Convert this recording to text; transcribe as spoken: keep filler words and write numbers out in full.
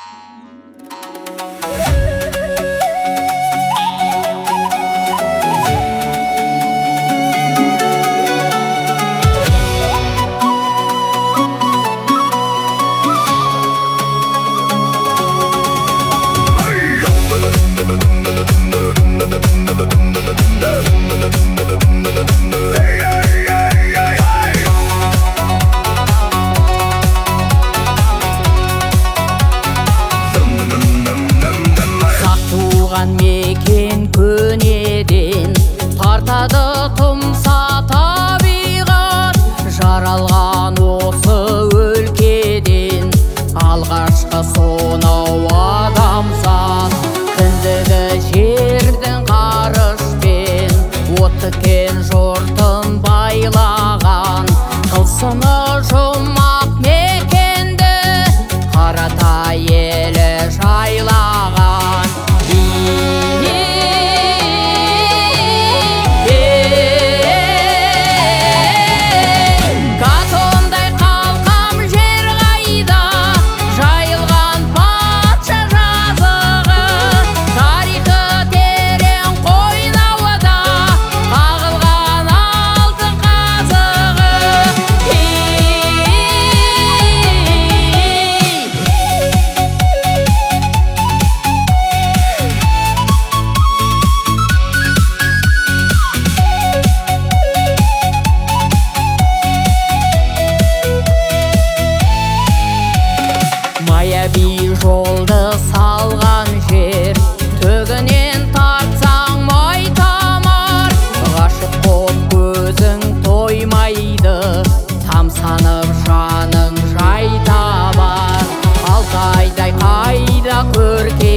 Мекен көнеден тартады тұмса табиғат, жаралған осы өлкеден алғашқы сонау адамзат. Кіндігі жердің қарышпен от тіккен жұртын байлаған, тылсымы жұмақ мекенді Қаратай елі жайлаған. Майяби жолды салған жер, төгінен тартсаң май тамар. Ғашық боп көзің тоймайды, тамсанып жаның жай табар. Алтайдай қайда көрке